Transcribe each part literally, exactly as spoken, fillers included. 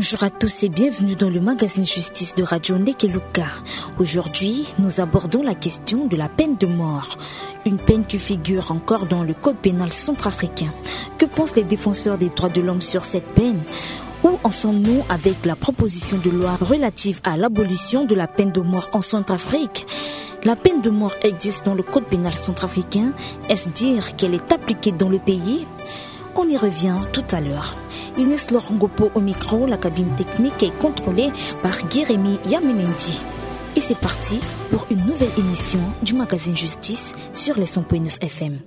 Bonjour à tous et bienvenue dans le magazine Justice de Radio Ndekeluka. Aujourd'hui, nous abordons la question de la peine de mort, une peine qui figure encore dans le code pénal centrafricain. Que pensent les défenseurs des droits de l'homme sur cette peine ? Où en sommes-nous avec la proposition de loi relative à l'abolition de la peine de mort en Centrafrique ? La peine de mort existe dans le code pénal centrafricain. Est-ce dire qu'elle est appliquée dans le pays ? On y revient tout à l'heure. Inès Lorangopo au micro, la cabine technique est contrôlée par Guérémy Yamenendi. Et c'est parti pour une nouvelle émission du magazine Justice sur les cent point neuf F M.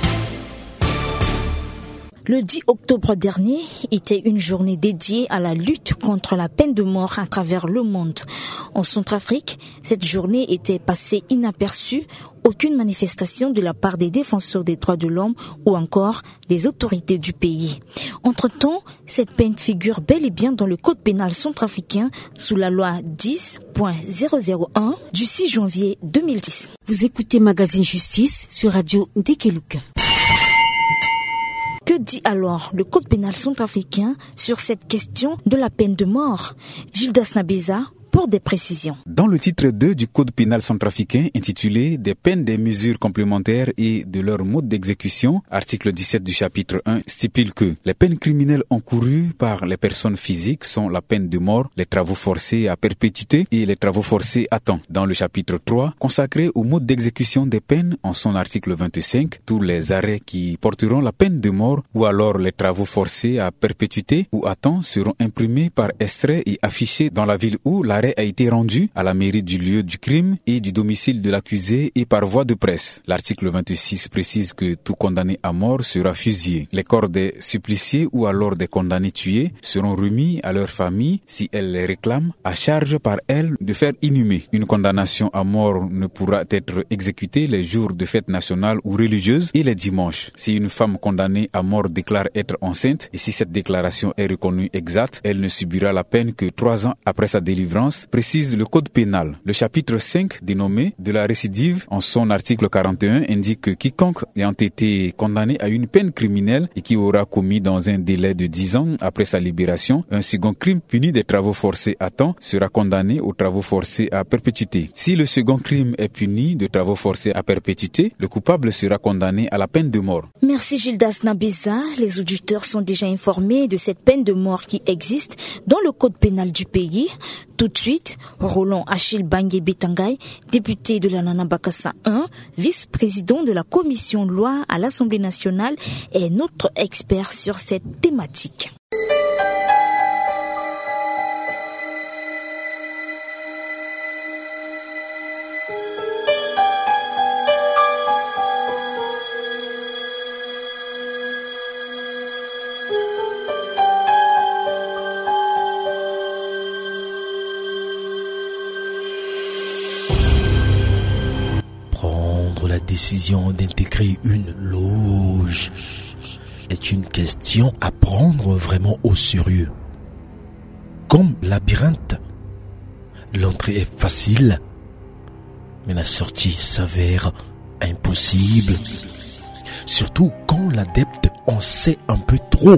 Le dix octobre dernier était une journée dédiée à la lutte contre la peine de mort à travers le monde. En Centrafrique, cette journée était passée inaperçue. Aucune manifestation de la part des défenseurs des droits de l'homme ou encore des autorités du pays. Entre-temps, cette peine figure bel et bien dans le code pénal centrafricain sous la loi dix point zéro zéro un du six janvier deux mille dix. Vous écoutez Magazine Justice sur Radio Ndekeluka. Que dit alors le code pénal centrafricain sur cette question de la peine de mort ? Gildas Nabiza pour des précisions. Dans le titre deux du Code pénal centrafricain intitulé « Des peines, des mesures complémentaires et de leur mode d'exécution », article dix-sept du chapitre un stipule que les peines criminelles encourues par les personnes physiques sont la peine de mort, les travaux forcés à perpétuité et les travaux forcés à temps. Dans le chapitre trois, consacré au mode d'exécution des peines, en son article vingt-cinq, tous les arrêts qui porteront la peine de mort ou alors les travaux forcés à perpétuité ou à temps seront imprimés par extrait et affichés dans la ville où l'arrêt a été rendu à la mairie du lieu du crime et du domicile de l'accusé et par voie de presse. L'article vingt-six précise que tout condamné à mort sera fusillé. Les corps des suppliciés ou alors des condamnés tués seront remis à leur famille si elles les réclament, à charge par elles de faire inhumer. Une condamnation à mort ne pourra être exécutée les jours de fête nationale ou religieuse et les dimanches. Si une femme condamnée à mort déclare être enceinte et si cette déclaration est reconnue exacte, elle ne subira la peine que trois ans après sa délivrance, précise le code pénal. Le chapitre cinq, dénommé de la récidive, en son article quarante et un, indique que quiconque ayant été condamné à une peine criminelle et qui aura commis dans un délai de dix ans après sa libération un second crime puni des travaux forcés à temps sera condamné aux travaux forcés à perpétuité. Si le second crime est puni de travaux forcés à perpétuité, le coupable sera condamné à la peine de mort. Merci Gildas Nabiza. Les auditeurs sont déjà informés de cette peine de mort qui existe dans le code pénal du pays. Tout de suite, Roland Achille Bangé Betangay, député de la Nana Bakassa un, vice-président de la commission loi à l'Assemblée nationale, est notre expert sur cette thématique. La décision d'intégrer une loge est une question à prendre vraiment au sérieux. Comme labyrinthe, l'entrée est facile, mais la sortie s'avère impossible. Surtout quand l'adepte en sait un peu trop.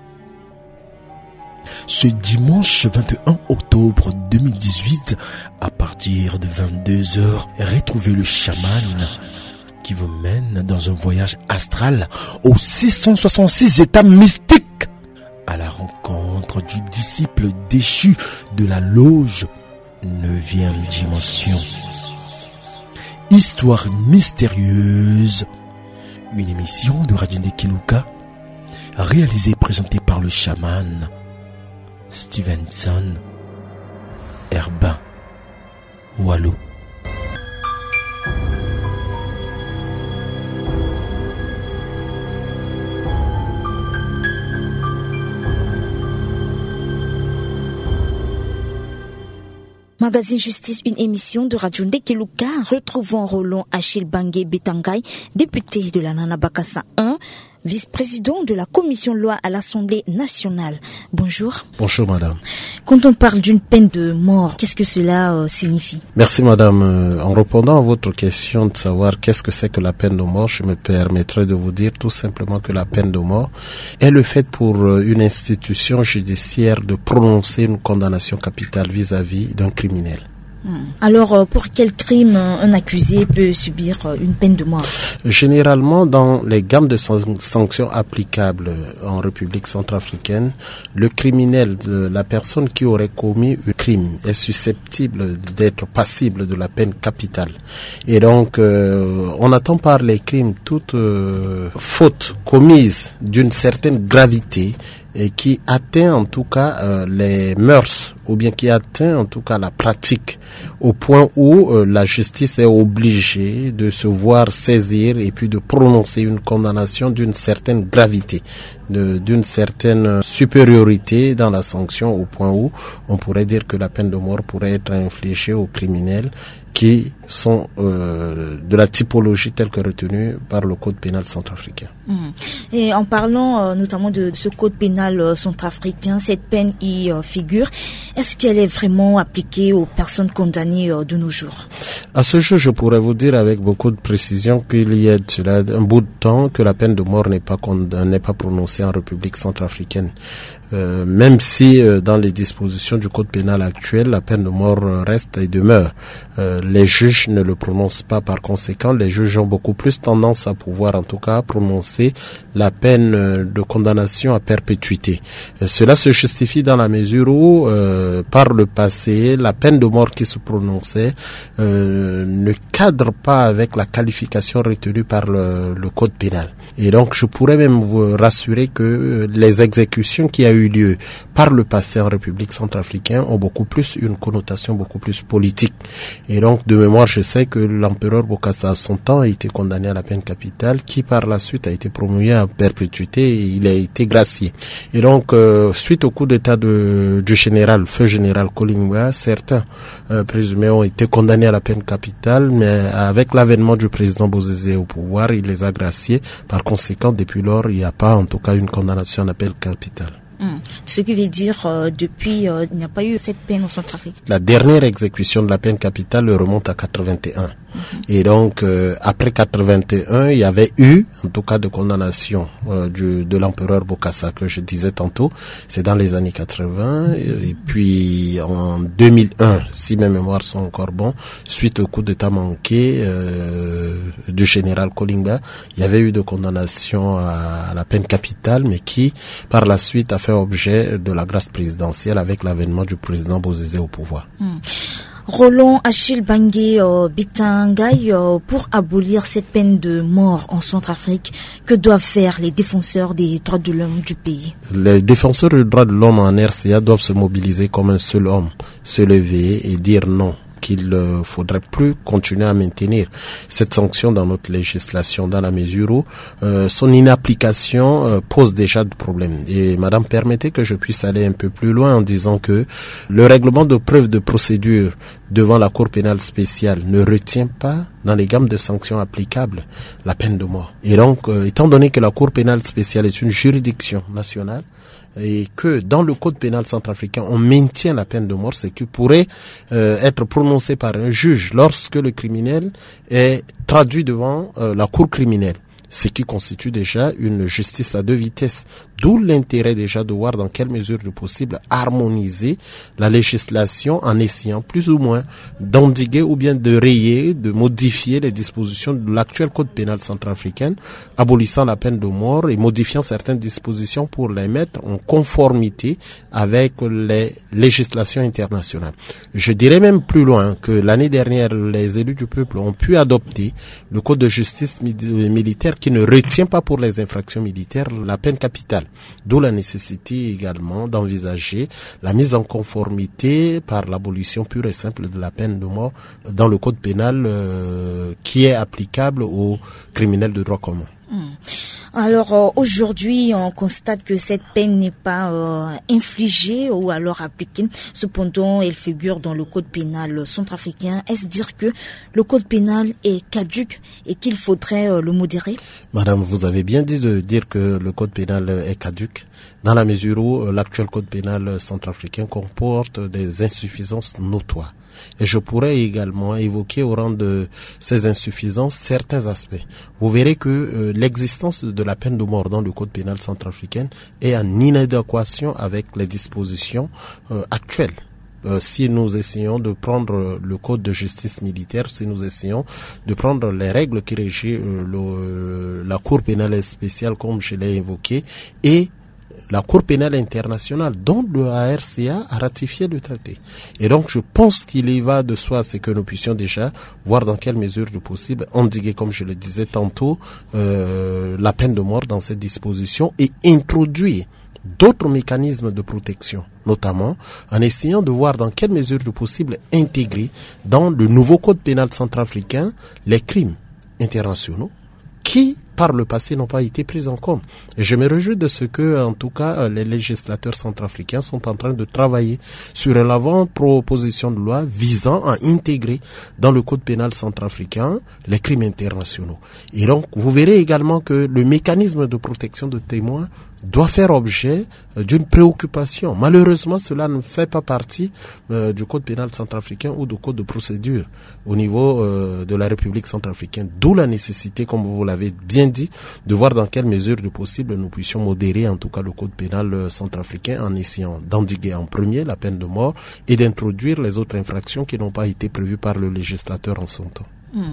Ce dimanche vingt et un octobre deux mille dix-huit, à partir de vingt-deux heures, retrouvez le chaman qui vous mène dans un voyage astral aux six cent soixante-six états mystiques à la rencontre du disciple déchu de la loge neuvième dimension. Histoire mystérieuse, une émission de Radio Ndekeluka réalisée et présentée par le chaman Stevenson Herbin Wallo. Magazine Justice, une émission de Radio Ndekeluka. Retrouvons Roland Achille Bangé Betangay, député de la Nana Bakassa un, vice-président de la commission loi à l'Assemblée nationale. Bonjour. Bonjour madame. Quand on parle d'une peine de mort, qu'est-ce que cela euh, signifie? Merci madame. Euh, en répondant à votre question de savoir qu'est-ce que c'est que la peine de mort, je me permettrai de vous dire tout simplement que la peine de mort est le fait pour euh, une institution judiciaire de prononcer une condamnation capitale vis-à-vis d'un criminel. Alors, pour quel crime un accusé peut subir une peine de mort? Généralement, dans les gammes de sanctions applicables en République centrafricaine, le criminel, la personne qui aurait commis un crime est susceptible d'être passible de la peine capitale. Et donc, euh, on attend par les crimes toute euh, faute commise d'une certaine gravité et qui atteint en tout cas euh, les mœurs ou bien qui atteint en tout cas la pratique au point où euh, la justice est obligée de se voir saisir et puis de prononcer une condamnation d'une certaine gravité, de, d'une certaine supériorité dans la sanction au point où on pourrait dire que la peine de mort pourrait être infligée aux criminels qui sont euh, de la typologie telle que retenue par le code pénal centrafricain. Mmh. Et en parlant euh, notamment de, de ce code pénal euh, centrafricain, cette peine y euh, figure. Est-ce qu'elle est vraiment appliquée aux personnes condamnées euh, de nos jours? À ce jour, je pourrais vous dire avec beaucoup de précision qu'il y a de cela un bout de temps que la peine de mort n'est pas n'est pas prononcée en République centrafricaine. Euh, même si euh, dans les dispositions du code pénal actuel, la peine de mort reste et demeure. Euh, les juges ne le prononcent pas. Par conséquent, les juges ont beaucoup plus tendance à pouvoir, en tout cas, prononcer la peine de condamnation à perpétuité. Euh, cela se justifie dans la mesure où, euh, par le passé, la peine de mort qui se prononçait euh, ne cadre pas avec la qualification retenue par le, le code pénal. Et donc, je pourrais même vous rassurer que les exécutions qui a eu lieu par le passé en République centrafricaine ont beaucoup plus une connotation beaucoup plus politique. Et donc, de mémoire, je sais que l'empereur Bokassa, à son temps, a été condamné à la peine capitale, qui par la suite a été promulgué à perpétuité et il a été gracié. Et donc, euh, suite au coup d'état de, du général, feu général Kolingba, certains euh, présumés ont été condamnés à la peine capitale, mais avec l'avènement du président Bozizé au pouvoir, il les a graciés. Par conséquent, depuis lors, il n'y a pas en tout cas une condamnation à la peine capitale. Hum. Ce qui veut dire euh, depuis euh, il n'y a pas eu cette peine en Centrafrique. La dernière exécution de la peine capitale remonte à quatre-vingt-un. Mm-hmm. Et donc euh, après quatre-vingt-un, il y avait eu en tout cas de condamnation euh, du, de l'empereur Bokassa que je disais tantôt. C'est dans les années quatre-vingts et, et puis en deux mille un, si mes mémoires sont encore bons, suite au coup d'état manqué euh, du général Kolingba, il y avait eu de condamnation à, à la peine capitale, mais qui par la suite a fait objet de la grâce présidentielle avec l'avènement du président Bozizé au pouvoir. Hum. Roland Achille Bangé euh, Bitangay, euh, pour abolir cette peine de mort en Centrafrique, que doivent faire les défenseurs des droits de l'homme du pays? Les défenseurs des droits de l'homme en R C A doivent se mobiliser comme un seul homme, se lever et dire non, qu'il ne faudrait plus continuer à maintenir cette sanction dans notre législation, dans la mesure où euh, son inapplication euh, pose déjà de problèmes. Et madame, permettez que je puisse aller un peu plus loin en disant que le règlement de preuve de procédure devant la Cour pénale spéciale ne retient pas dans les gammes de sanctions applicables la peine de mort. Et donc, euh, étant donné que la Cour pénale spéciale est une juridiction nationale, et que dans le code pénal centrafricain, on maintient la peine de mort, c'est qu'il pourrait euh, être prononcé par un juge lorsque le criminel est traduit devant euh, la cour criminelle, ce qui constitue déjà une justice à deux vitesses. D'où l'intérêt déjà de voir dans quelle mesure de possible harmoniser la législation en essayant plus ou moins d'endiguer ou bien de rayer, de modifier les dispositions de l'actuel code pénal centrafricain, abolissant la peine de mort et modifiant certaines dispositions pour les mettre en conformité avec les législations internationales. Je dirais même plus loin que l'année dernière, les élus du peuple ont pu adopter le code de justice militaire qui ne retient pas pour les infractions militaires la peine capitale. D'où la nécessité également d'envisager la mise en conformité par l'abolition pure et simple de la peine de mort dans le code pénal euh, qui est applicable aux criminels de droit commun. Mmh. Alors euh, aujourd'hui, on constate que cette peine n'est pas euh, infligée ou alors appliquée. Cependant, elle figure dans le code pénal centrafricain. Est-ce dire que le code pénal est caduque et qu'il faudrait euh, le modérer? Madame, vous avez bien dit de dire que le code pénal est caduque, dans la mesure où euh, l'actuel code pénal centrafricain comporte des insuffisances notoires. Et je pourrais également évoquer au rang de ces insuffisances certains aspects. Vous verrez que euh, l'existence de la peine de mort dans le code pénal centrafricain est en inadéquation avec les dispositions euh, actuelles. Euh, si nous essayons de prendre le code de justice militaire, si nous essayons de prendre les règles qui régissent euh, le, la Cour pénale spéciale, comme je l'ai évoqué, et la Cour pénale internationale, dont le A R C A a ratifié le traité. Et donc, je pense qu'il y va de soi, c'est que nous puissions déjà voir dans quelle mesure de possible endiguer, comme je le disais tantôt, euh, la peine de mort dans cette disposition et introduire d'autres mécanismes de protection, notamment en essayant de voir dans quelle mesure de possible intégrer dans le nouveau code pénal centrafricain les crimes internationaux qui, par le passé, n'ont pas été pris en compte. Et je me réjouis de ce que, en tout cas, les législateurs centrafricains sont en train de travailler sur l'avant-proposition de loi visant à intégrer dans le code pénal centrafricain les crimes internationaux. Et donc, vous verrez également que le mécanisme de protection de témoins doit faire objet d'une préoccupation. Malheureusement, cela ne fait pas partie euh, du code pénal centrafricain ou du code de procédure au niveau euh, de la République centrafricaine. D'où la nécessité, comme vous l'avez bien dit, de voir dans quelle mesure de possible nous puissions modérer en tout cas le code pénal centrafricain en essayant d'endiguer en premier la peine de mort et d'introduire les autres infractions qui n'ont pas été prévues par le législateur en son temps.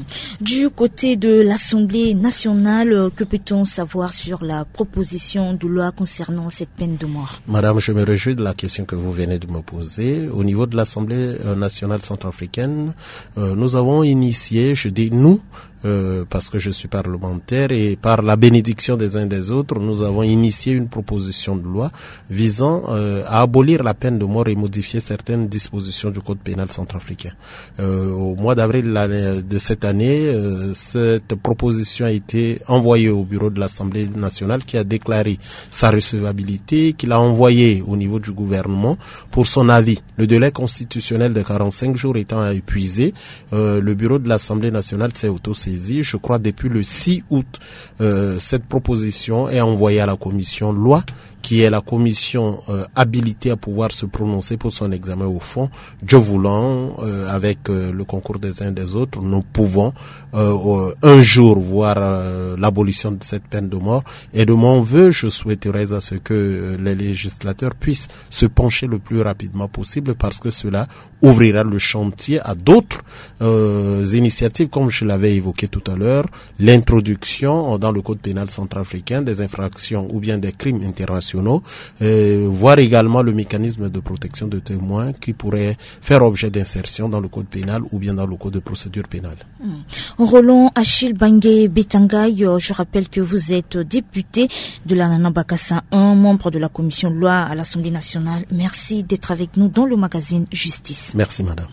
Du côté de l'Assemblée nationale, que peut-on savoir sur la proposition de loi concernant cette peine de mort? Madame, je me réjouis de la question que vous venez de me poser. Au niveau de l'Assemblée nationale centrafricaine, euh, nous avons initié, je dis nous, Euh, parce que je suis parlementaire et par la bénédiction des uns des autres, nous avons initié une proposition de loi visant euh, à abolir la peine de mort et modifier certaines dispositions du code pénal centrafricain. Euh, au mois d'avril de cette année, euh, cette proposition a été envoyée au bureau de l'Assemblée nationale qui a déclaré sa recevabilité, qu'il a envoyée au niveau du gouvernement pour son avis. Le délai constitutionnel de quarante-cinq jours étant épuisé, euh, le bureau de l'Assemblée nationale s'est auto-saisi. Je crois depuis le six août, euh, cette proposition est envoyée à la commission loi, qui est la commission euh, habilitée à pouvoir se prononcer pour son examen au fond. Dieu voulant, euh, avec euh, le concours des uns des autres, nous pouvons euh, un jour voir euh, l'abolition de cette peine de mort. Et de mon vœu, je souhaiterais à ce que euh, les législateurs puissent se pencher le plus rapidement possible, parce que cela ouvrira le chantier à d'autres euh, initiatives, comme je l'avais évoqué tout à l'heure, l'introduction dans le code pénal centrafricain des infractions ou bien des crimes internationaux, euh, voire également le mécanisme de protection de témoins qui pourrait faire objet d'insertion dans le code pénal ou bien dans le code de procédure pénale. Mmh. Roland Achille Bangé Betangay, je rappelle que vous êtes député de la Nanabakassa un, membre de la commission loi à l'Assemblée nationale. Merci d'être avec nous dans le magazine Justice. Merci madame.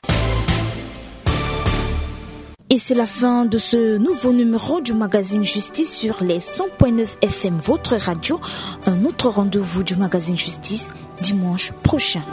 Et c'est la fin de ce nouveau numéro du magazine Justice sur les cent point neuf F M, votre radio. Un autre rendez-vous du magazine Justice dimanche prochain.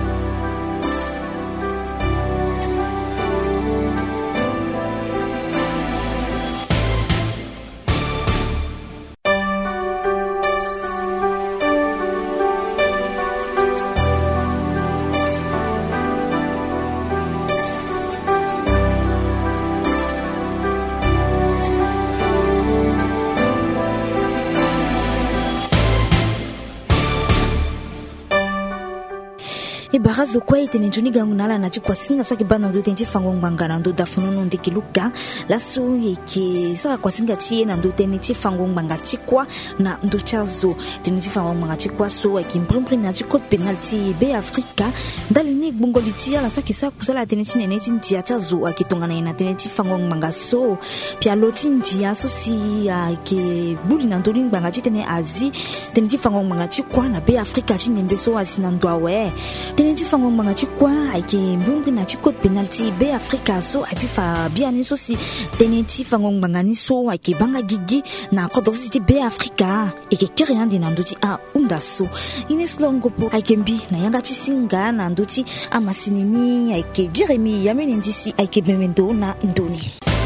Barazo kwa itene juni gangu nala na chikwa singa saki bana ndo tenji fangong bangana ndo dafunono ndeki luka laso yeke saka kwa singa chie na ndo tene chi fangong banga chikwa na ndo chazo tene chi fangong banga chikwa so yeke mprimpri na chi code penalty be Afrika ndali ni bungoli chi ala saki sa kusala tene chi nene chi ntia chazo akitongana ina tene chi fangong banga so pia loti ntia so si yake buli na ndo banga chi tene azi tene chi fangong banga chikwa na be Afrika chi nembe so asina ndo awe tenenti fango manga ti kwa aike mbumbi na ti code penal ti be Africa so ati fa biani so si tenenti fango manga ni so aike banga gigi na code ti be Africa eke kiri andi na nduti a unda so ines longo po aike mbi na yanga ti singa na nduti a masinini aike Jeremy yameni ndisi aike bemendo na ndoni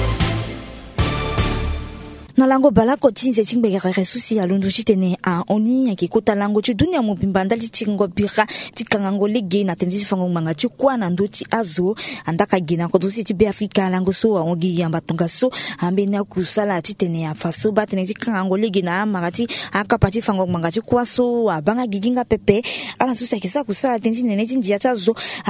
na lango balako tinze tingbegere resusi ya lundu chitene a oni yaki kota lango chi dunia mobimba li tingo bira tikangango lege na tenzi fango manga chi kwa na ndoti azo andaka gina ko dosi ti be Africa lango so ongi yamba tunga so ambe na kusala titene ya faso ba tenzi kangango lege na magati akapati fango manga chi kwa so abanga giginga pepe ala susa kisa kusala tenzi nene tinji ya tazo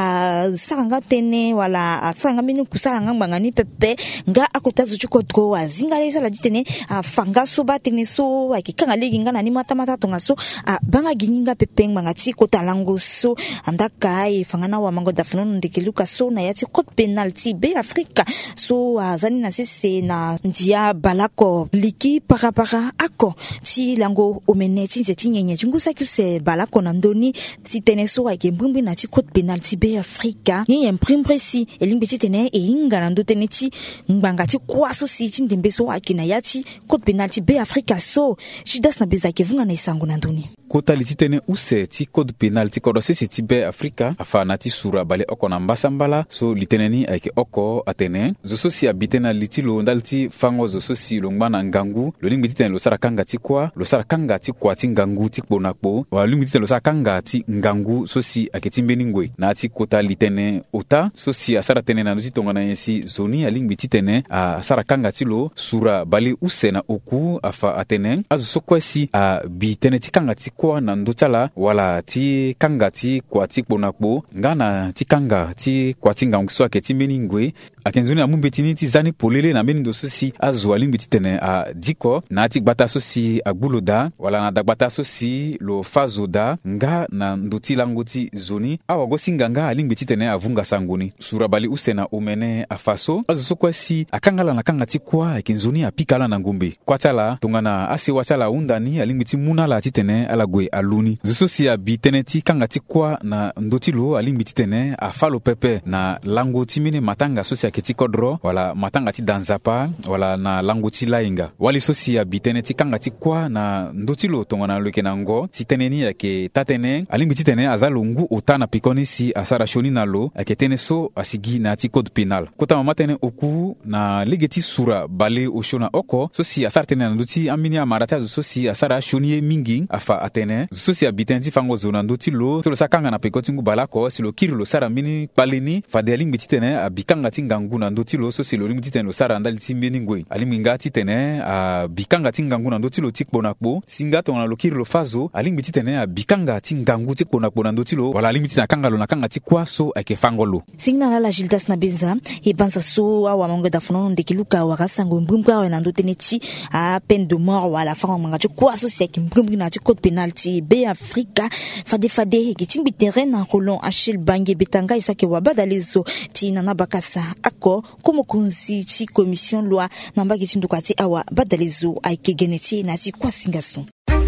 a sanga tene wala sanga minu kusala ngamba ni pepe nga akotazo chukotko azinga lesa la titene a fanga so ba tene so akikanga legi ngana ni mata mata tonga so a banga gininga pepeng manga ti kota lango so andaka e fangana wa mango dafno ndeke luka so na yati code penalty be Africa so azani na sese na ndia balako liki para para ako ti lango omeneti nzeti nyenye chungusa kuse balako na ndoni si tene so ake mbumbi na ti code penalty be Africa nyenye mprimbre si elimbe ti tene e inga na ndo tene ti mbanga ti kwaso si ti ndembe so ake na yati code penalty be Africa so jidas na bezake vunga na isango na ndoni kota lititene use ti code penal ti kodo sisi ti be Africa afa na ti sura bale oko na mbasambala so liteneni ayeke oko atene zo so si abite na liti lo ndal ti fango zo so si lo ngba na ngangu lo lingbi titene lo sara kanga ti kwa lo sara kanga ti kwa ti ngangu ti kpo na kpo wa lingbi titene lo sara kanga ti ngangu so si ayeke ti mbeni ngoi na ti kota litene ota so si asara tene na ti tonga na ye si zoni alingbi titene a sara kanga ti lo sura bale use na oku afa atene azo so kue si abitene ti kanga ti kwa na ndutala wala ti kanga ti kwa ti kpo na kpo ngana ti kanga ti kwa ti ngangu so ake ti mbeni ngoi akenzoni na mumbe tini ti zani polele na mbeni ndo so si azo alingbi titene a diko na ti gbata so si agbulo da wala na dagbata so si lo fazo da nga na nduti lango ti zoni awa go singa nga alingbi titene avunga sangoni sura bali use na omene afaso azo so kwa si akangala na kanga ti kwa akenzoni apikala na ngombe kwa tala tongana ase watala undani alingbi ti munala titene ala gwe aluni zo si abitene ti kanga ti kwa na ndoti lo alingbi titene afalo pepe na lango ti mine matanga so si aketi kodro wala matanga ti danzapa wala na lango ti lainga wali so si abitene ti kanga ti kwa na ndoti lo tongana loke na ngo si teneni yake tatene alingbi titene azalo ngu ota na pikoni si asara shoni na lo ake tene so asigi na ti code penal kota mama tene oku na lege ti sura bale oshona oko so si asara tene na ndoti amini amarata so si asara shoni mingi afa atene so si abitene ti fango zona ndoti lo so lo sakanga na pikoti ngu balako si lo kiri lo sara mini paleni fade alingbi titene abikanga ti ngangu na ndoti lo so si lo lingbi titene lo sara ndali ti mbeni ngoi alingbi nga titene abikanga ti ngangu na ndoti lo ti kpo na kpo singa tongana lo kiri lo fazo alingbi titene abikanga ti ngangu ti kpo na kpo na ndoti lo wala alingbi titene akanga lo na kanga ti kwa so ayeke fango lo singna la la Gildas na benza e banza so awa mango da fono ndeke luka waka sango mbumbu awa na ndotene ti a peine de mort wala fango manga ti kwa so si ayeke mbumbu na ti code penalty be Africa fade fade heke timbi terrain na Roland Achille Bange Betanga isake wabadalezo ti nana bakasa ako komo kunzi ti commission loi namba ki tinduka ti awa badalezo ayeke geneti na ti kwa singaso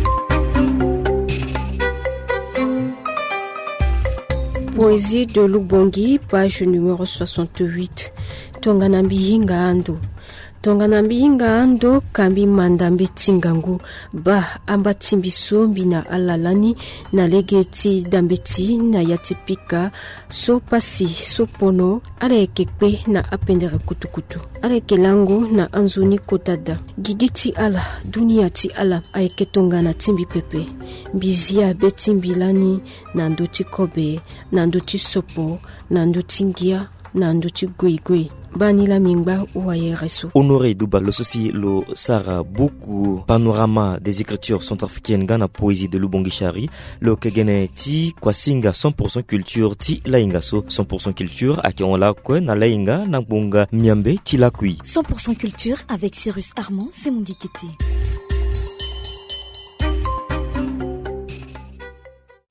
Poésie de Lubongi, page numéro soixante-huit. Tonganambi Hinga Ando. Tonganambi Hinga Ando, Kambi Mandambi Tingangu, Ba Amba Timbisombi na Alalani, na Legeti Dambeti, na Yatipika, So Pasi, So Pono, Arekekpe na Apendere Kutukutu, Arekelango na Anzuni Kotada, Gigiti Ala, Duniati Ala, Aike Tongana Timbi Pepe, Bizia Betimbilani, Nandoti Kobe, Nandoti Sopo, Nandoti Ngia, Nandoti Gui Gui. Banila Mingba Ouaye Resso. Honoré Douba, le souci, le Sara, beaucoup panorama des écritures centrafricaines Ghana poésie de Lubongi Chari, le Kegene Ti, Kwasinga cent pour cent culture, Ti Lainga so, cent pour cent culture, Ake on la kwe, na Lainga, Nambonga, Miambe, Ti la kui. cent pour cent culture avec Cyrus Armand, c'est mon Dikete.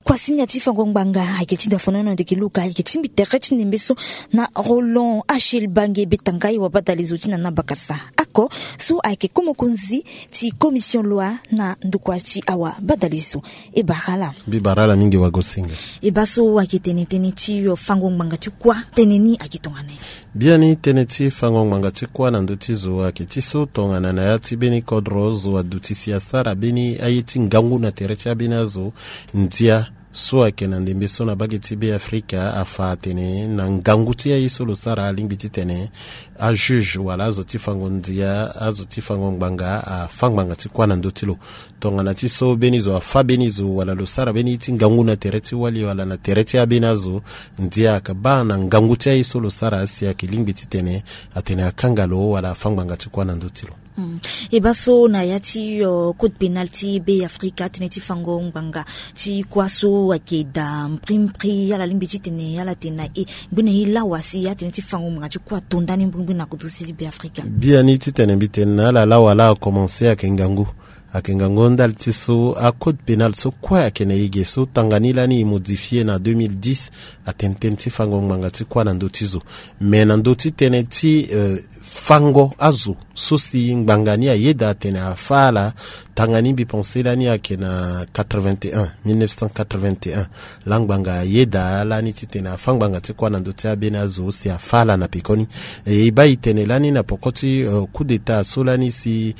kwa sinya tifango ngbanga aketi da fonono de kiluka aketi mbitereti nembeso na Roland Achille Bange betangai wa badalizo tina na bakasa ako so ake komo kunzi ti commission loi na ndukwati awa badalizo e barala bi barala mingi wa gosinga e baso aketene tene ti fango ngbanga ti kwa teneni akitongane biani tene ti fango ngbanga ti kwa na ndotizo aketi so tongana na yati beni kodrozo wa dutisi asara beni ayeti ngangu na tereti abinazo ndia so akena ndembe so na bageti be Afrika afa tene na nganguti ya isolo sara limbiti tene a juge wala zo tifango ndia azo tifango ngbanga a fangbanga ti kwa na ndotilo tongana ti so benizo afa benizo wala lo sara beni ti ngangu na tereti wali wala na tereti abenazo ndia ka ba na nganguti ya isolo sara asia kilimbiti tene atene akangalo wala fangbanga ti kwa na ndotilo. Mm. E baso na yati uh, code penalty be Afrika teneti fango ngbanga ti kwaso akeda prim pri ala limbiti tene ala tena e bune ila wasi ya teneti fango ngbanga ti kwa tondani mbumbu na kudusi be Afrika biani ti tene bitena la la wala a commencer akengangu akengangu ndal ti so a code penal so kwa akene ige so tanganila ni modifié na deux mille dix atententi fango ngbanga ti kwa na ndotizo mais na ndoti tene ti uh, fango azu sosi ngbangani ayeda tene afala tangani bi pensela ni akena quatre-vingt-un mille neuf cent quatre-vingt-un langbanga yeda lani titena fangbanga tikwa na ndotia bena azu si afala na pikoni e iba itene lani na pokoti uh, coup d'état solani si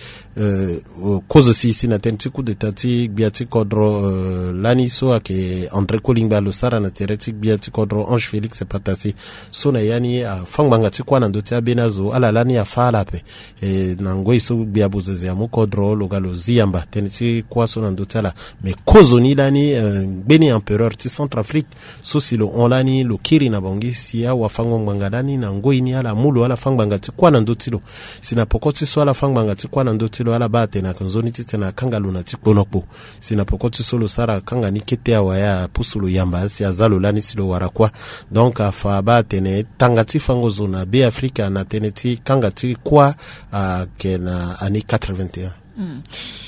uh, cause si si na tenti coup d'état ti biati kodro uh, lani so ake André Kolingba lo sara na tereti biati kodro Ange Félix Patasi so na yani uh, fangbanga tikwa na ndotia bena azu ala lani afala pe e nango iso biabuze ya mukodro logalo ziamba teneti kwa so na ndotala me kozo ni lani uh, beni empereur ti Centrafrique so si lo onlani lo kiri na bangi siya wa fango ngbangani na ngoi ni ala mulu ala fangbanga ti kwa na ndotilo sina pokoti so ala fangbanga ti kwa na ndotilo ala bate na konzoni ti tena kangalo na ti konokpo sina pokoti so lo sara kanga ni kete awa ya pusulu yamba si azalo lani silo warakwa donc afa bate ne tangati fango zona be Afrika na teneti kanga ti kwa uh, kena ani quatre-vingt-un. Mm.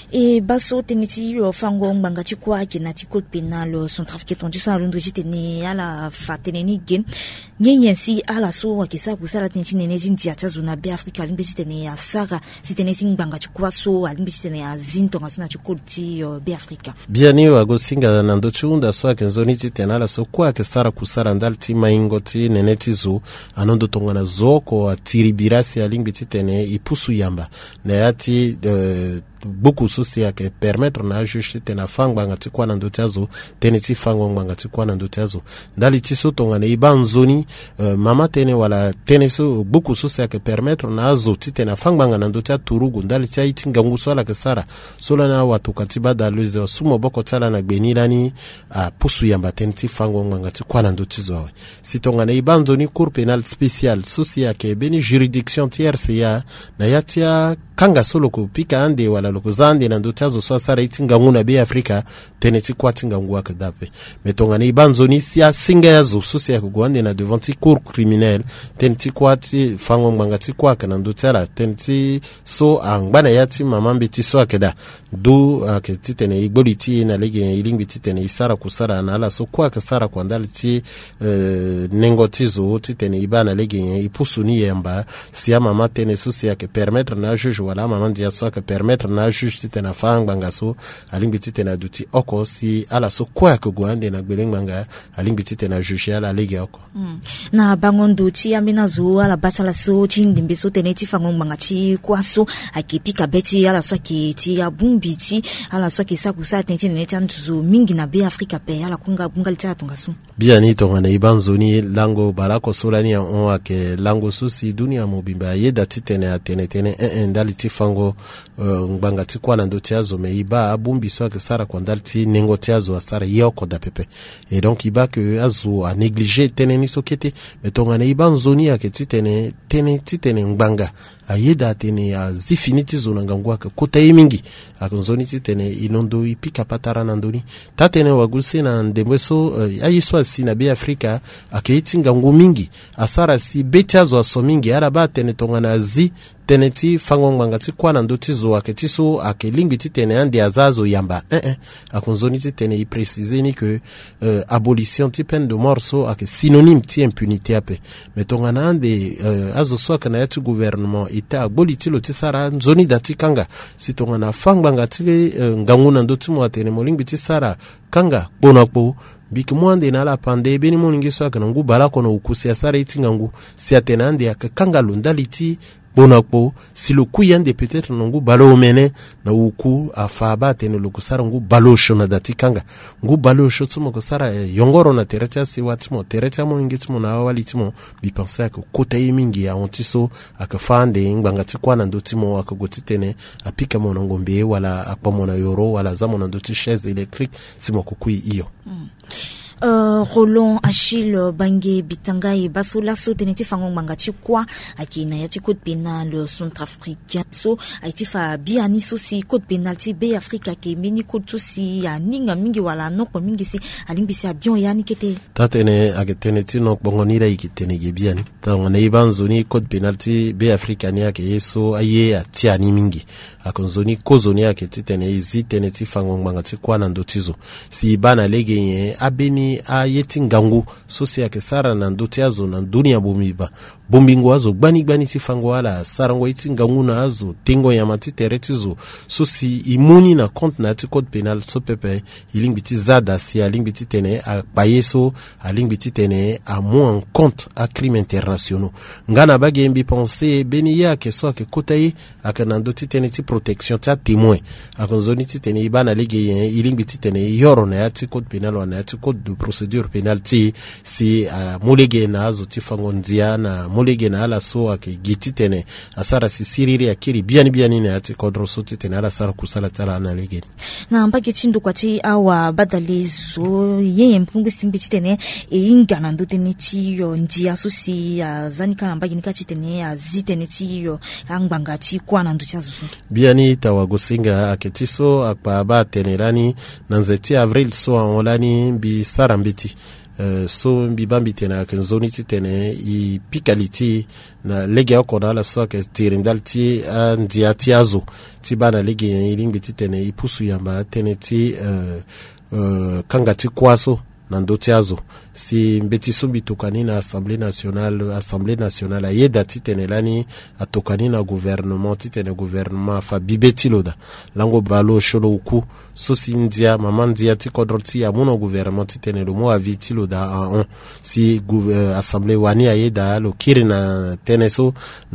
E baso teneti yo fango ngbanga ti kwa kena ti code penal Centrafrique ton sa lundo jitene ala fateneni game nyenyensi ala so akisa kusala teneti nenezi ndia tazuna be Afrika limbe jitene ya saga sitenezi ngbanga ti kwa so alimbe jitene ya zinto ngasuna ti code ti uh, be Afrika biani wa gosinga na ndo chunda so akenzoni jitene ala so kwa kesara kusara ndal ti maingo ti neneti zo anondo tongana zoko atiribirasi alimbe jitene ipusu yamba na yati uh, beaucoup sosia que permettre na juge tena fangbanga ti kwa na ndotiazo tene ti fangbanga ti kwa na ndotiazo ndali ti so tongana ibanzoni uh, mama tene wala tene so beaucoup sosia que permettre na azo ti tena fangbanga na ndotia turugu ndali ti iti ngangu so la kesara so la na watu katiba da luze sumo boko tala na benilani a uh, pusu yamba tene ti fangbanga ti kwa na ndotizo awe si tongana ibanzoni cour pénal spécial sosia que beni juridiction tierce ya na yatia kanga solo ko pika ande wala loko zande na ndotazo so sara itinga nguna be Afrika teneti kwa tinga ngwa kadape metongana ibanzoni sia singa yazo so sia kugwande na devant ti cour criminel teneti kwa ti fango mangati kwa kana ndotala teneti so angbana yati mamambe ti so akeda do uh, ke titene igboliti na lege ilingbi titene isara kusara na ala so kwa kasara kwa ndali ti uh, nengotizo titene ibana lege ipusuni yamba sia mama tene so sia ke permettre na juge wala mama dia so ke permettre na juge titena fanganga so alingbi titena duti oko si ala so kwa ko gwande na gbelenganga alingbi titena juge ala lege oko mm. na bangondo ti amina zo ala batala so ti ndimbe so tene ti fangomanga ti kwa so akipika beti ala so ki ti abumbi ti ala so ki sakusa tene ne tantuzo mingi na be Afrika pe ala kunga bunga lita tongasu biani tonga na ibanzoni lango balako solani on ake lango so si dunia mobimba yeda titene atene tene en dali ti fango uh, ngbanga ti kwa na ndo tiazo me iba abumbi so ke sara kwa dali ti nengo tiazo asara yoko da pepe et donc iba que azo a négligé tene ni sokete me tonga na ibanzoni ake titene tene titene ngbanga ayeda tene a zifiniti zona ngangwa ka kota mingi akonzoni titene inondo ipika patara na ndoni tatene waguse na ndemweso uh, ayiswa si na be Afrika akeiti ngangu mingi asara si betazo aso mingi ara batene tonga na zi teneti fango mbanga ti kwa na ndo ti zo ake ti so ake lingbi ti tene ande azazo yamba eh eh akonzoni ti tene i préciser ni que euh, abolition ti peine de mort so ake synonyme ti impunité ape mais tongana ande euh, azo so ake na ya ti gouvernement ita aboli ti lo ti sara nzoni da ti kanga si tongana fangbanga ti euh, ngangu na ndo ti mo atene mo lingbi ti sara kanga bona kpo biki mwande na la pande beni moningi so ake na ngu bala kono ukusi asara iti ngangu si atene ande ake kanga lundaliti bonakpo si le kuyande peut-être ngu balo mene na uku afaba tene lukusara ngu balo shona dati kanga ngu balo shotsumo kusara yongoro na terecha si watimo terecha mo ngitimo na wali timo bi penser que kota yimingi ya ontiso akafande ngbanga tikwana ndotimo akagoti tene apika mo na ngombe wala akpamo na yoro wala zamo na ndoti chaise électrique simo kokui iyo mm. Uh, Roland Achille Bangue Bitanga et Basola so teneti fango mangati kwa akina yati code pénal centrafricain so aiti fa biani so si code penalty be Africa ke mini code so si ya ninga mingi wala noko mingi si alimbi si abion yani kete tatene ageteneti nok bongonira ikitene ge biani tanga ne ibanzoni code penalty be Africa ni ake yeso aye atiani mingi akonzoni kozoni ake titene izi teneti fango mangati kwa na ndotizo si bana lege ye abeni a yeti ngangu sosi yake sara na ndote azo na dunia bumiba bombingo azo gbani gbani tifango wala sarango yeti ngangu na azo tengo ya mati teretizo sosi imuni na compte na ti code penal so pepe ilingbiti zada si alingbiti tene a bayeso alingbiti tene a mo en compte a crime internationaux ngana bage mbi penser beni yake so ke kotaye akana ndoti tene ti protection ta témoin akonzoni ti tene ibana lege ilingbiti tene yoro na ya ti code penal na ya ti code de procédure penalty si uh, mulege na azo tifango nzia na mulege na ala so ake giti tene asara si siriri akiri biani biani na ati kodro so tene ala sara kusala tala na legeni na mbage chindu kwa ti awa badalizo yeye mpungu stimbi tene e inga na ndo tene ti yo ndia so si uh, zani kana mbage nika tene azitene ti yo angbanga ti kwa na ndo chazo biani tawagosinga aketiso akpa ba tenerani nanzeti avril so onlani bi sarambiti uh, so mbibambi tena kenzoni ti tene i pikaliti na lege okona la so ke tirindal ti ndia ti azo ti bana lege ilimbi ti tene ipusu yamba tene ti uh, uh, kanga ti kwaso na ndoti azo si mbeti sumbi tokani na Assemblée nationale Assemblée nationale ayeda titenelani atokani na gouvernement titene gouvernement fa bibeti loda lango balo sholo uku so si ndia mamandia ti kodroti ya mono gouvernement titene lo mo aviti loda on si uh, Assemblée wani ayeda lo kiri na teneso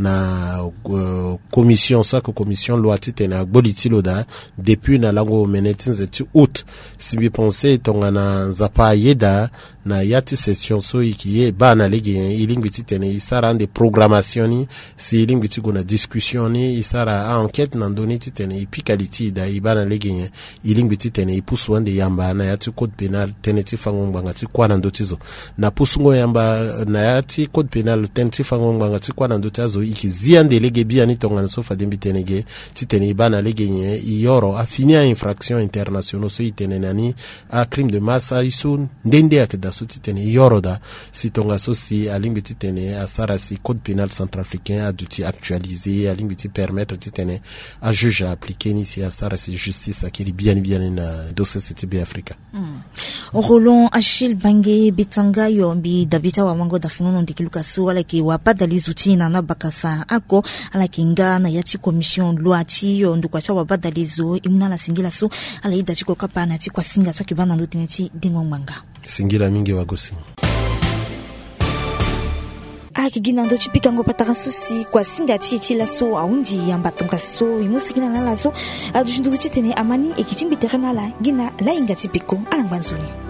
na uh, commission sa ko commission loi titene agboliti loda depuis na lango menetin ti août si bi penser tongana zapa ayeda na yati session so ikiye bana lege ilingbiti tene isara ande programmation si ilingbiti gona discussion ni isara enquête na ndoni tene ipikaliti da ibana lege ilingbiti tene ipusu ande yamba na yati code penal tene ti fango mbanga ti kwa na ndotizo na pusungo yamba na yati code penal tene ti fango mbanga ti kwa na ndotizo ikizia ande lege bia ni tonga so fadimbi tenege ti tene ibana lege yoro afinia infraction internationaux so itene nani a crime de masse isun ndende akeda so tene yoroda si tonga so si alimbiti tene asara si code pénal centrafricain a dû actualiser alimbiti permettre tene a juge à appliquer ni si asara si justice akiri bien bien na dossier c'était bien Africa mm. Roland Achille Bangue Bitanga yombi dabita wa mango da funono ndikiluka so ala ki wapada lizuti na bakasa ako ala kinga na yati commission loati yo ndukwa cha wapada lizo imuna la singila so ala ida chiko kapa na ti kwa singa so kibana ndo tineti dingo manga singira mingi wagosi akigina ndo chipika ngo pataka susi kwa singa ti ti la so aundi yamba tonga so imusikina na la so adushindu tene amani ekichimbi terena la gina la inga tipiko alangbanzuli